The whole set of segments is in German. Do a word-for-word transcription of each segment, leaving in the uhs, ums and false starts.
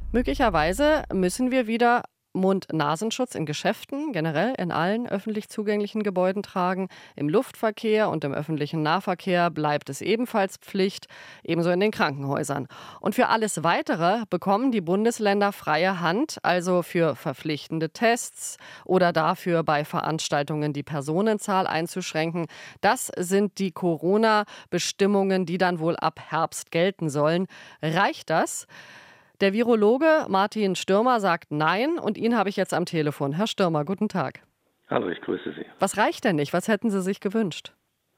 Möglicherweise müssen wir wieder Mund-Nasenschutz in Geschäften, generell in allen öffentlich zugänglichen Gebäuden tragen. Im Luftverkehr und im öffentlichen Nahverkehr bleibt es ebenfalls Pflicht, ebenso in den Krankenhäusern. Und für alles Weitere bekommen die Bundesländer freie Hand, also für verpflichtende Tests oder dafür bei Veranstaltungen die Personenzahl einzuschränken. Das sind die Corona-Bestimmungen, die dann wohl ab Herbst gelten sollen. Reicht das? Der Virologe Martin Stürmer sagt nein und ihn habe ich jetzt am Telefon. Herr Stürmer, guten Tag. Hallo, ich grüße Sie. Was reicht denn nicht? Was hätten Sie sich gewünscht?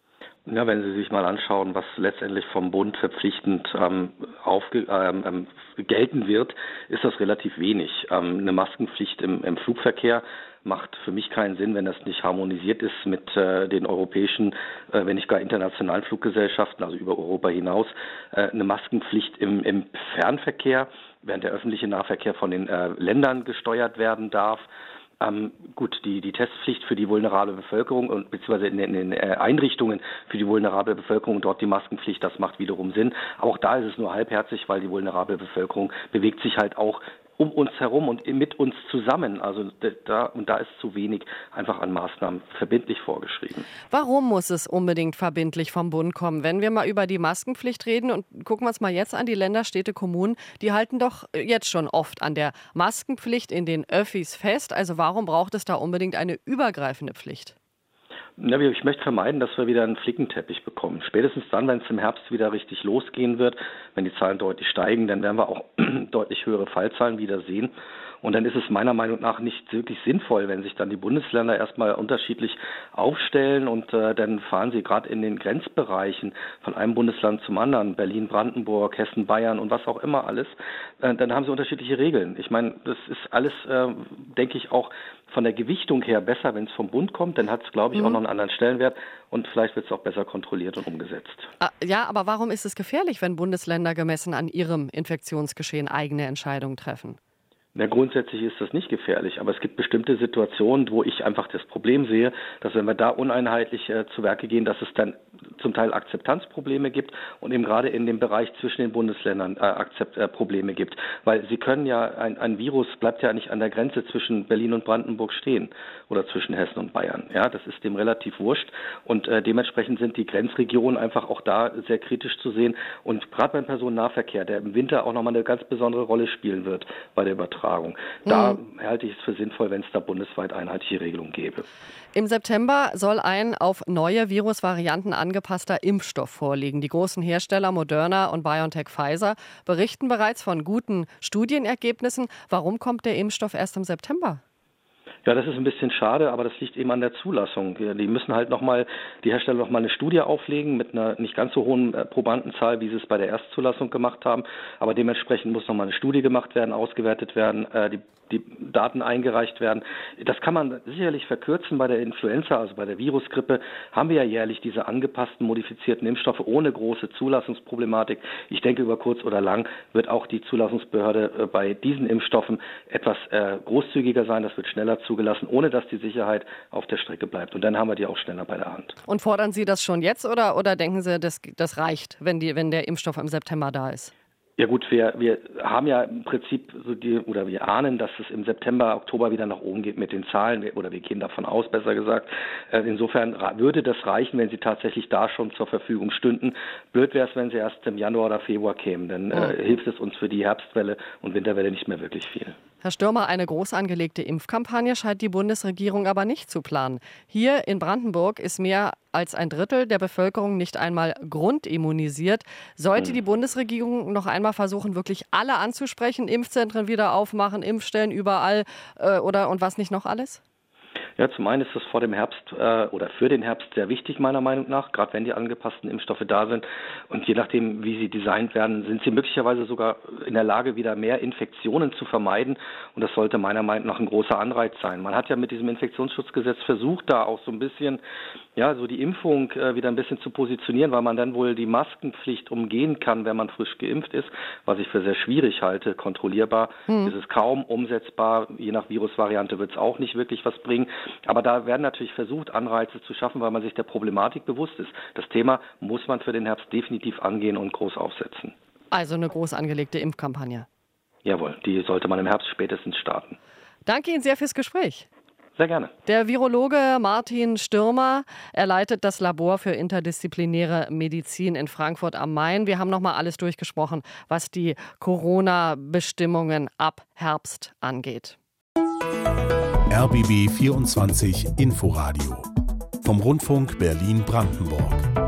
Ja, wenn Sie sich mal anschauen, was letztendlich vom Bund verpflichtend ähm, aufge, ähm, ähm, gelten wird, ist das relativ wenig. Ähm, eine Maskenpflicht im, im Flugverkehr macht für mich keinen Sinn, wenn das nicht harmonisiert ist mit äh, den europäischen, äh, wenn nicht gar internationalen Fluggesellschaften, also über Europa hinaus. Äh, eine Maskenpflicht im, im Fernverkehr, während der öffentliche Nahverkehr von den äh, Ländern gesteuert werden darf. Ähm, gut, die, die Testpflicht für die vulnerable Bevölkerung und beziehungsweise in den, in den äh, Einrichtungen für die vulnerable Bevölkerung und dort die Maskenpflicht, das macht wiederum Sinn. Aber auch da ist es nur halbherzig, weil die vulnerable Bevölkerung bewegt sich halt auch um uns herum und mit uns zusammen. Also da, und da ist zu wenig einfach an Maßnahmen verbindlich vorgeschrieben. Warum muss es unbedingt verbindlich vom Bund kommen? Wenn wir mal über die Maskenpflicht reden und gucken wir uns mal jetzt an, die Länder, Städte, Kommunen, die halten doch jetzt schon oft an der Maskenpflicht in den Öffis fest. Also warum braucht es da unbedingt eine übergreifende Pflicht? Ja, ich möchte vermeiden, dass wir wieder einen Flickenteppich bekommen. Spätestens dann, wenn es im Herbst wieder richtig losgehen wird, wenn die Zahlen deutlich steigen, dann werden wir auch deutlich höhere Fallzahlen wieder sehen. Und dann ist es meiner Meinung nach nicht wirklich sinnvoll, wenn sich dann die Bundesländer erstmal unterschiedlich aufstellen und äh, dann fahren sie gerade in den Grenzbereichen von einem Bundesland zum anderen, Berlin, Brandenburg, Hessen, Bayern und was auch immer alles, äh, dann haben sie unterschiedliche Regeln. Ich meine, das ist alles, äh, denke ich, auch von der Gewichtung her besser, wenn es vom Bund kommt. Dann hat es, glaube ich, mhm. auch noch einen anderen Stellenwert und vielleicht wird es auch besser kontrolliert und umgesetzt. Ja, aber warum ist es gefährlich, wenn Bundesländer gemessen an ihrem Infektionsgeschehen eigene Entscheidungen treffen? Ja, grundsätzlich ist das nicht gefährlich, aber es gibt bestimmte Situationen, wo ich einfach das Problem sehe, dass wenn wir da uneinheitlich äh, zu Werke gehen, dass es dann zum Teil Akzeptanzprobleme gibt und eben gerade in dem Bereich zwischen den Bundesländern äh, Akzept, äh, Probleme gibt. Weil sie können ja, ein, ein Virus bleibt ja nicht an der Grenze zwischen Berlin und Brandenburg stehen oder zwischen Hessen und Bayern. Ja, das ist dem relativ wurscht und äh, dementsprechend sind die Grenzregionen einfach auch da sehr kritisch zu sehen und gerade beim Personennahverkehr, der im Winter auch nochmal eine ganz besondere Rolle spielen wird bei der Übertragung. Da mhm. halte ich es für sinnvoll, wenn es da bundesweit einheitliche Regelungen gäbe. Im September soll ein auf neue Virusvarianten angepasster Impfstoff vorliegen. Die großen Hersteller Moderna und BioNTech Pfizer berichten bereits von guten Studienergebnissen. Warum kommt der Impfstoff erst im September? Ja, das ist ein bisschen schade, aber das liegt eben an der Zulassung. Die müssen halt nochmal, die Hersteller nochmal eine Studie auflegen mit einer nicht ganz so hohen Probandenzahl, wie sie es bei der Erstzulassung gemacht haben. Aber dementsprechend muss nochmal eine Studie gemacht werden, ausgewertet werden, die, die Daten eingereicht werden. Das kann man sicherlich verkürzen. Bei der Influenza, also bei der Virusgrippe, haben wir ja jährlich diese angepassten, modifizierten Impfstoffe ohne große Zulassungsproblematik. Ich denke, über kurz oder lang wird auch die Zulassungsbehörde bei diesen Impfstoffen etwas großzügiger sein. Das wird schneller zugelassen, ohne dass die Sicherheit auf der Strecke bleibt. Und dann haben wir die auch schneller bei der Hand. Und fordern Sie das schon jetzt oder, oder denken Sie, das, das reicht, wenn, die, wenn der Impfstoff im September da ist? Ja gut, wir, wir haben ja im Prinzip so die, oder wir ahnen, dass es im September, Oktober wieder nach oben geht mit den Zahlen oder wir gehen davon aus, besser gesagt. Insofern würde das reichen, wenn sie tatsächlich da schon zur Verfügung stünden. Blöd wäre es, wenn sie erst im Januar oder Februar kämen, dann mhm. äh, hilft es uns für die Herbstwelle und Winterwelle nicht mehr wirklich viel. Herr Stürmer, eine groß angelegte Impfkampagne scheint die Bundesregierung aber nicht zu planen. Hier in Brandenburg ist mehr als ein Drittel der Bevölkerung nicht einmal grundimmunisiert. Sollte die Bundesregierung noch einmal versuchen, wirklich alle anzusprechen, Impfzentren wieder aufmachen, Impfstellen überall äh, oder und was nicht noch alles? Ja, zum einen ist das vor dem Herbst äh, oder für den Herbst sehr wichtig, meiner Meinung nach, gerade wenn die angepassten Impfstoffe da sind. Und je nachdem, wie sie designt werden, sind sie möglicherweise sogar in der Lage, wieder mehr Infektionen zu vermeiden. Und das sollte meiner Meinung nach ein großer Anreiz sein. Man hat ja mit diesem Infektionsschutzgesetz versucht, da auch so ein bisschen, ja, so die Impfung äh, wieder ein bisschen zu positionieren, weil man dann wohl die Maskenpflicht umgehen kann, wenn man frisch geimpft ist, was ich für sehr schwierig halte. Kontrollierbar hm. ist es kaum, umsetzbar. Je nach Virusvariante wird es auch nicht wirklich was bringen. Aber da werden natürlich versucht, Anreize zu schaffen, weil man sich der Problematik bewusst ist. Das Thema muss man für den Herbst definitiv angehen und groß aufsetzen. Also eine groß angelegte Impfkampagne. Jawohl, die sollte man im Herbst spätestens starten. Danke Ihnen sehr fürs Gespräch. Sehr gerne. Der Virologe Martin Stürmer, er leitet das Labor für interdisziplinäre Medizin in Frankfurt am Main. Wir haben nochmal alles durchgesprochen, was die Corona-Bestimmungen ab Herbst angeht. R B B vierundzwanzig Inforadio vom Rundfunk Berlin-Brandenburg.